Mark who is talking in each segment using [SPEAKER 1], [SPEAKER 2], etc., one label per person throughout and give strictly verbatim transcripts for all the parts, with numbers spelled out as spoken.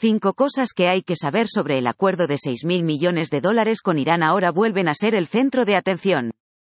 [SPEAKER 1] Cinco cosas que hay que saber sobre el acuerdo de seis mil millones de dólares con Irán ahora vuelven a ser el centro de atención.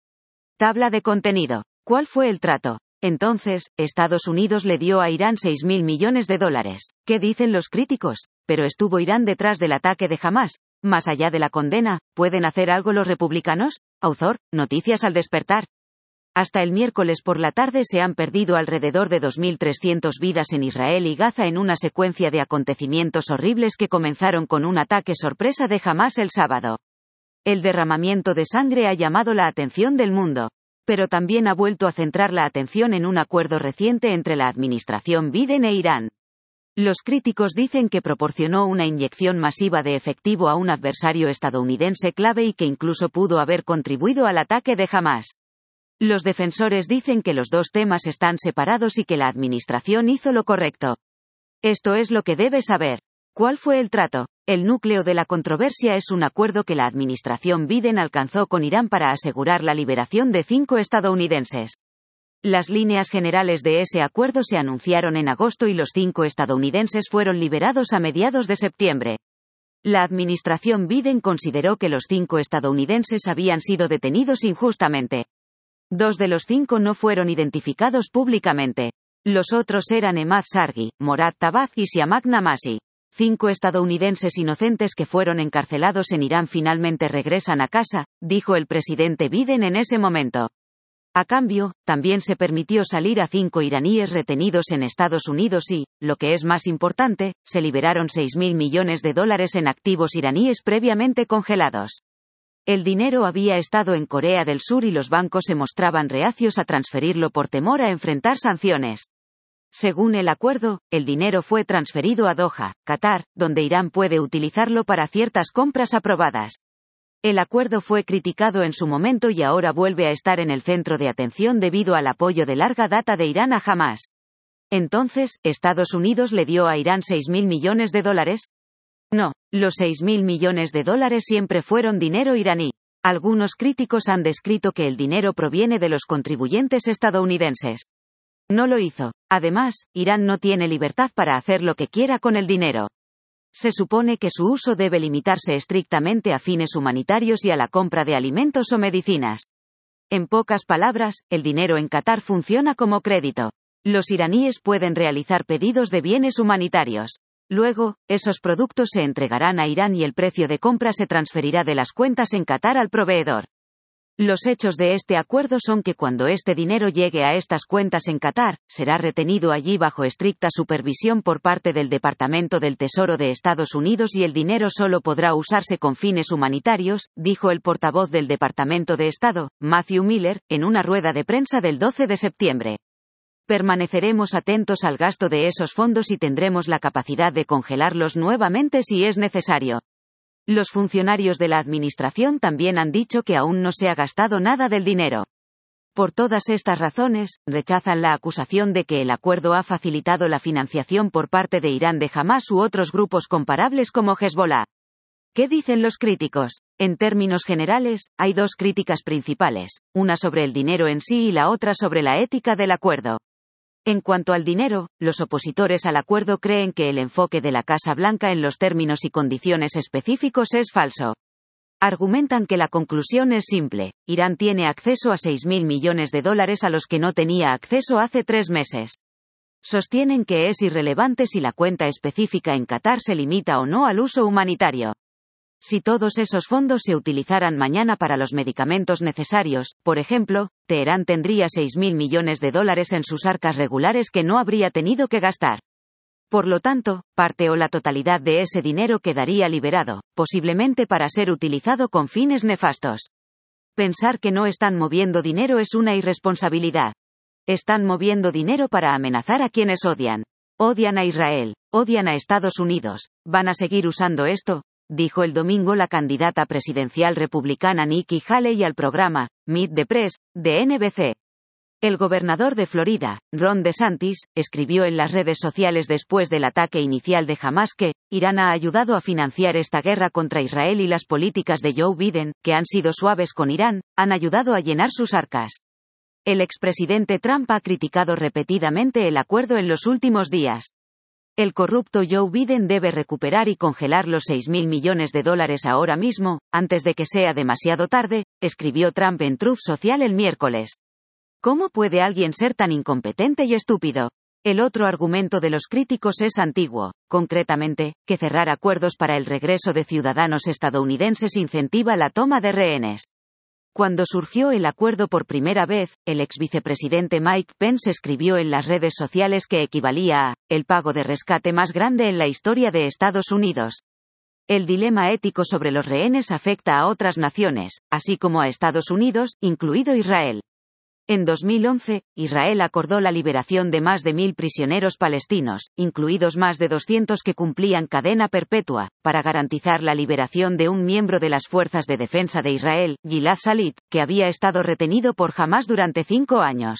[SPEAKER 1] Tabla de contenido. ¿Cuál fue el trato? Entonces, Estados Unidos le dio a Irán seis mil millones de dólares. ¿Qué dicen los críticos? Pero estuvo Irán detrás del ataque de Hamás. Más allá de la condena, ¿pueden hacer algo los republicanos? Author, Noticias al despertar. Hasta el miércoles por la tarde se han perdido alrededor de dos mil trescientas vidas en Israel y Gaza en una secuencia de acontecimientos horribles que comenzaron con un ataque sorpresa de Hamás el sábado. El derramamiento de sangre ha llamado la atención del mundo, pero también ha vuelto a centrar la atención en un acuerdo reciente entre la administración Biden e Irán. Los críticos dicen que proporcionó una inyección masiva de efectivo a un adversario estadounidense clave y que incluso pudo haber contribuido al ataque de Hamás. Los defensores dicen que los dos temas están separados y que la administración hizo lo correcto. Esto es lo que debes saber. ¿Cuál fue el trato? El núcleo de la controversia es un acuerdo que la administración Biden alcanzó con Irán para asegurar la liberación de cinco estadounidenses. Las líneas generales de ese acuerdo se anunciaron en agosto y los cinco estadounidenses fueron liberados a mediados de septiembre. La administración Biden consideró que los cinco estadounidenses habían sido detenidos injustamente. Dos de los cinco no fueron identificados públicamente. Los otros eran Emad Sargi, Morad Tabaz y Siamak Namasi. Cinco estadounidenses inocentes que fueron encarcelados en Irán finalmente regresan a casa, dijo el presidente Biden en ese momento. A cambio, también se permitió salir a cinco iraníes retenidos en Estados Unidos y, lo que es más importante, se liberaron seis mil millones de dólares en activos iraníes previamente congelados. El dinero había estado en Corea del Sur y los bancos se mostraban reacios a transferirlo por temor a enfrentar sanciones. Según el acuerdo, el dinero fue transferido a Doha, Qatar, donde Irán puede utilizarlo para ciertas compras aprobadas. El acuerdo fue criticado en su momento y ahora vuelve a estar en el centro de atención debido al apoyo de larga data de Irán a Hamás. Entonces, ¿Estados Unidos le dio a Irán seis mil millones de dólares? No, los seis mil millones de dólares siempre fueron dinero iraní. Algunos críticos han descrito que el dinero proviene de los contribuyentes estadounidenses. No lo hizo. Además, Irán no tiene libertad para hacer lo que quiera con el dinero. Se supone que su uso debe limitarse estrictamente a fines humanitarios y a la compra de alimentos o medicinas. En pocas palabras, el dinero en Qatar funciona como crédito. Los iraníes pueden realizar pedidos de bienes humanitarios. Luego, esos productos se entregarán a Irán y el precio de compra se transferirá de las cuentas en Qatar al proveedor. Los hechos de este acuerdo son que cuando este dinero llegue a estas cuentas en Qatar, será retenido allí bajo estricta supervisión por parte del Departamento del Tesoro de Estados Unidos y el dinero solo podrá usarse con fines humanitarios, dijo el portavoz del Departamento de Estado, Matthew Miller, en una rueda de prensa del doce de septiembre. Permaneceremos atentos al gasto de esos fondos y tendremos la capacidad de congelarlos nuevamente si es necesario. Los funcionarios de la administración también han dicho que aún no se ha gastado nada del dinero. Por todas estas razones, rechazan la acusación de que el acuerdo ha facilitado la financiación por parte de Irán de Hamás u otros grupos comparables como Hezbollah. ¿Qué dicen los críticos? En términos generales, hay dos críticas principales, una sobre el dinero en sí y la otra sobre la ética del acuerdo. En cuanto al dinero, los opositores al acuerdo creen que el enfoque de la Casa Blanca en los términos y condiciones específicos es falso. Argumentan que la conclusión es simple: Irán tiene acceso a seis mil millones de dólares a los que no tenía acceso hace tres meses. Sostienen que es irrelevante si la cuenta específica en Qatar se limita o no al uso humanitario. Si todos esos fondos se utilizaran mañana para los medicamentos necesarios, por ejemplo, Teherán tendría seis mil millones de dólares en sus arcas regulares que no habría tenido que gastar. Por lo tanto, parte o la totalidad de ese dinero quedaría liberado, posiblemente para ser utilizado con fines nefastos. Pensar que no están moviendo dinero es una irresponsabilidad. Están moviendo dinero para amenazar a quienes odian. Odian a Israel, odian a Estados Unidos. ¿Van a seguir usando esto?, dijo el domingo la candidata presidencial republicana Nikki Haley al programa Meet the Press, de N B C. El gobernador de Florida, Ron DeSantis, escribió en las redes sociales después del ataque inicial de Hamás que Irán ha ayudado a financiar esta guerra contra Israel y las políticas de Joe Biden, que han sido suaves con Irán, han ayudado a llenar sus arcas. El expresidente Trump ha criticado repetidamente el acuerdo en los últimos días. El corrupto Joe Biden debe recuperar y congelar los seis mil millones de dólares ahora mismo, antes de que sea demasiado tarde, escribió Trump en Truth Social el miércoles. ¿Cómo puede alguien ser tan incompetente y estúpido? El otro argumento de los críticos es antiguo, concretamente, que cerrar acuerdos para el regreso de ciudadanos estadounidenses incentiva la toma de rehenes. Cuando surgió el acuerdo por primera vez, el ex vicepresidente Mike Pence escribió en las redes sociales que equivalía a el pago de rescate más grande en la historia de Estados Unidos. El dilema ético sobre los rehenes afecta a otras naciones, así como a Estados Unidos, incluido Israel. En dos mil once, Israel acordó la liberación de más de mil prisioneros palestinos, incluidos más de doscientos que cumplían cadena perpetua, para garantizar la liberación de un miembro de las Fuerzas de Defensa de Israel, Gilad Shalit, que había estado retenido por Hamás durante cinco años.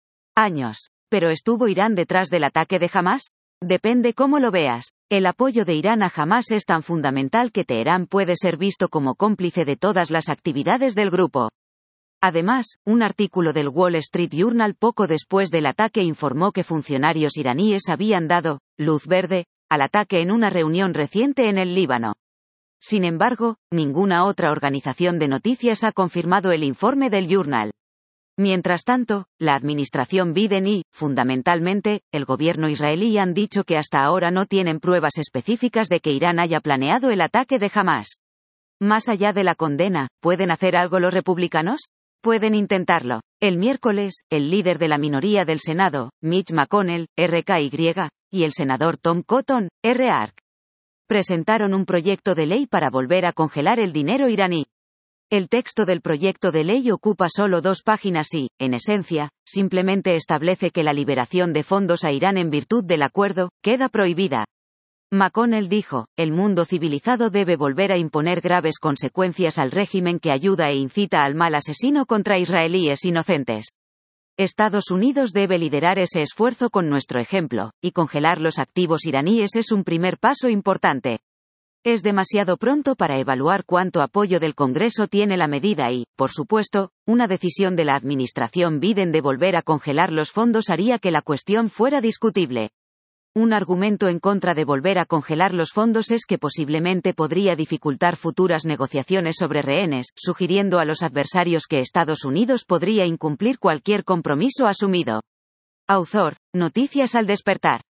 [SPEAKER 1] Años. ¿Pero estuvo Irán detrás del ataque de Hamás? Depende cómo lo veas. El apoyo de Irán a Hamás es tan fundamental que Teherán puede ser visto como cómplice de todas las actividades del grupo. Además, un artículo del Wall Street Journal poco después del ataque informó que funcionarios iraníes habían dado luz verde al ataque en una reunión reciente en el Líbano. Sin embargo, ninguna otra organización de noticias ha confirmado el informe del Journal. Mientras tanto, la administración Biden y, fundamentalmente, el gobierno israelí han dicho que hasta ahora no tienen pruebas específicas de que Irán haya planeado el ataque de Hamás. Más allá de la condena, ¿pueden hacer algo los republicanos? Pueden intentarlo. El miércoles, el líder de la minoría del Senado, Mitch McConnell, R K Y, y el senador Tom Cotton, R A R C, presentaron un proyecto de ley para volver a congelar el dinero iraní. El texto del proyecto de ley ocupa solo dos páginas y, en esencia, simplemente establece que la liberación de fondos a Irán en virtud del acuerdo queda prohibida. McConnell dijo, el mundo civilizado debe volver a imponer graves consecuencias al régimen que ayuda e incita al mal asesino contra israelíes inocentes. Estados Unidos debe liderar ese esfuerzo con nuestro ejemplo, y congelar los activos iraníes es un primer paso importante. Es demasiado pronto para evaluar cuánto apoyo del Congreso tiene la medida y, por supuesto, una decisión de la administración Biden de volver a congelar los fondos haría que la cuestión fuera discutible. Un argumento en contra de volver a congelar los fondos es que posiblemente podría dificultar futuras negociaciones sobre rehenes, sugiriendo a los adversarios que Estados Unidos podría incumplir cualquier compromiso asumido. Author, Noticias al despertar.